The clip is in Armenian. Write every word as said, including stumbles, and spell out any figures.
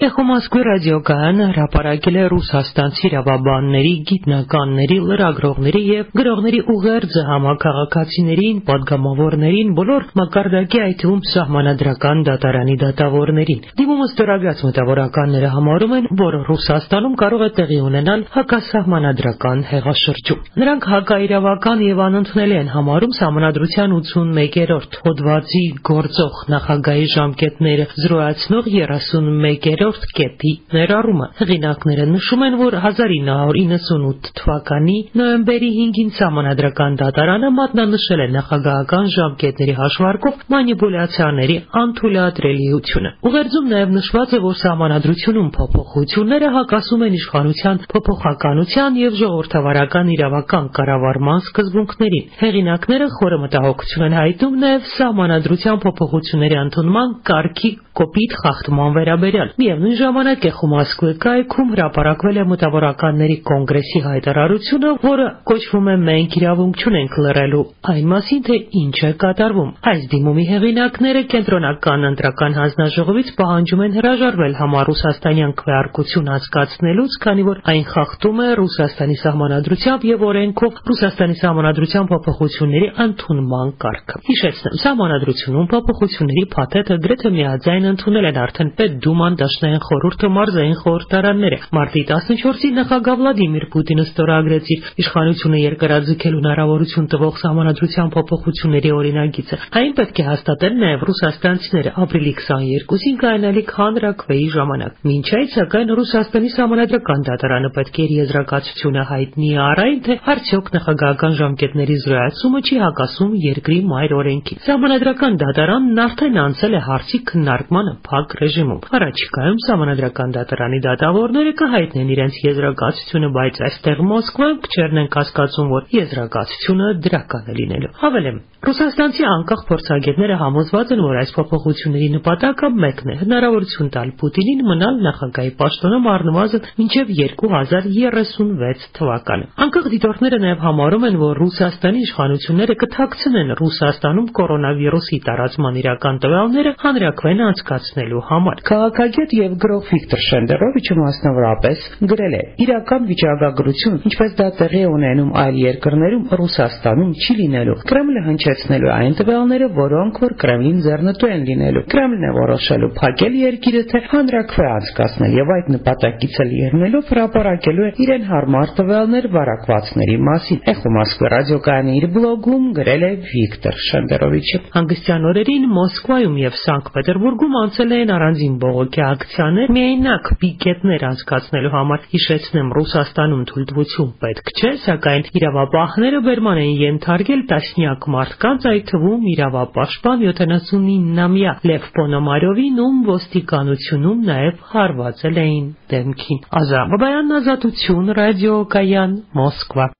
Էխո Մոսկվի ռադիոկայանը հրապարակել է ռուսաստանցի իրավաբանների, գիտնականների, լրագրողների եւ գրողների ուղերձը համաքաղաքացիներին, պատգամավորներին, բոլոր մակարդակի, այդ թվում սահմանադրական դատարանի դատավորներին։ Դիմումը ստորագրած մտավորականները համարում են, որ Ռուսաստանում կարող է տեղի ունենալ հակասահմանադրական հեղաշրջում։ Նրանք հակաիրավական եւ անընդունելի են համարում Սահմանադրության ութսունմեկերորդ հոդվածի գործող նախագահի ժամկետները զրոյացնող երեսունմեկերորդ կետի ներառումը։ Հեղինակները նշում են, որ հազար ինը հարյուր իննսունութ թվականի նոյեմբերի հինգին Սահմանադրական դատարանը մատնանշել է նախագահական ժամկետների հաշվարկով մանիպուլյացիաների անթույլատրելիությունը։ Ուղերձում նաև նշված է, որ Սահմանադրությունում փոփոխությունները հակասում են իշխանության փոփոխականության եւ ժողովրդավարական իրավական կառավարման սկզբունքներին։ Հեղինակները խորը մտահոգություն են հայտնում նաև Սահմանադրության փոփոխությունների ընդունման կարգի կոպիտ խախտման վերաբերյալ։ Միևնույն ժամանակ Էխո Մոսկվի կայքում հրապարակվել է Մտավորականների կոնգրեսի հայտարարությունը, որը կոչվում է «Մենք իրավունք չունենք լռելու» այն մասին, թե ինչ է կատարվում։ Այս դիմումի հեղինակները կենտրոնական ընտրական հանձնաժողովից պահանջում են հրաժարվել համառուսաստանյան քվեարկություն անցկացնելուց, քանի որ այն խախտում է Ռուսաստանի Սահմանադրությամբ եւ օրենքով Ռուսաստանի Սահմանադրության փոփոխությունների ընդունման կարգը։ Հիշեցնեմ, Սահմանադրությունում փոփոխությունների փաթեթը գրեթե միաձայն ընդունել են արդեն Պետդուման, Դաշնային խորհուրդը, մարզային խորհրդարանները։ Մարտի տասնչորսին նախագահ Վլադիմիր Պուտինը ստորագրեց իր իշխանությունը երկարաձգելու հնարավորություն տվող Սահմանադրության փոփոխությունների օրինագիծը։ Այն պետք է հաստատեն նաև ռուսաստանցիները ապրիլի քսաներկուսին կայանալիք հանրաքվեի ժամանակ։ Մինչ այդ, սակայն, Ռուսաստանի Սահմանադրական դատարանը պետք է իր եզրակացությունը հայտնի առ այն, թե արդյոք նախագահական ժամկետների զրոյացումը չի հակասում երկրի մայր օրենքին։ Սահմանադրական դատարանն արդեն անցել է հարցի քննարկմանը փակ ռեժիմում։ Առաջիկայում Սահմանադրական դատարանի դատավորները կհայտնեն իրենց եզրակացությունը, բայց այստեղ Մոսկվայում քչերն են կասկածում, որ եզրակացությունը դրական է լինելու։ Հավելեմ, ռուսաստանցի անկախ փորձագետները համոզված են, որ այս փոփոխությունների նպատակը մեկն է՝ հնարավորություն տալ Պուտինին մնալ նախագահի պաշտոնում առնվազն մինչև երկու հազար երեսունվեց թվականը։ Անկախ դիտորդները նաև համարում են, որ Ռուսաստանի իշխանությունները կթաքցնեն Ռուսաստանում կորոնավիրուսի տարածման իրական տվյալները հանրաքվեն անցկացնելու համար։ Քաղաքագետ եւ գրող Վիկտոր Շենդերովիչը մասնավորապես գրել է. «Իրական վիճակագրություն, ինչպես դա տեղի է ունենում այլ երկրներում, Ռուսաստանում չի լինելու։ Կրեմլը հնչեցնելու այն տվյալները, որոնք որ Կրեմլին ձեռնտու են լինելու։ Կրեմլն է որոշելու փակել երկիրը, թե հանրաքվե անցկացնել եւ այդ նպատակից ելնելով հրապարակելու է իրեն հարմար տվյալներ վարակվածների մասին»։ Էխո Մոսկվի ռադիոկայանի իր բլոգում գրել է Վիկտոր Շենդերովիչը։ Հանգստյան օրերին Մոսկվայում եւ Սանկտ Պետերբուրգում անցել են առանձին բողոքի ակցիաներ միայնակ պիկետներ անցկացնելու համար։ Հիշեցնեմ, Ռուսաստանում թույլտվություն պետք չէ, սակայն իրավապահները բերման են ենթարկել տասնյակ մարդկանց, այդ թվում իրավապաշտպան յոթանասունիննամյա Լև Պոնոմարյովին, ում ոստիկանությունում նաև հարվածել էին դեմքին։ Ազատ Բաբայան, Ազատություն, ռադիոկայան, Մոսկվա։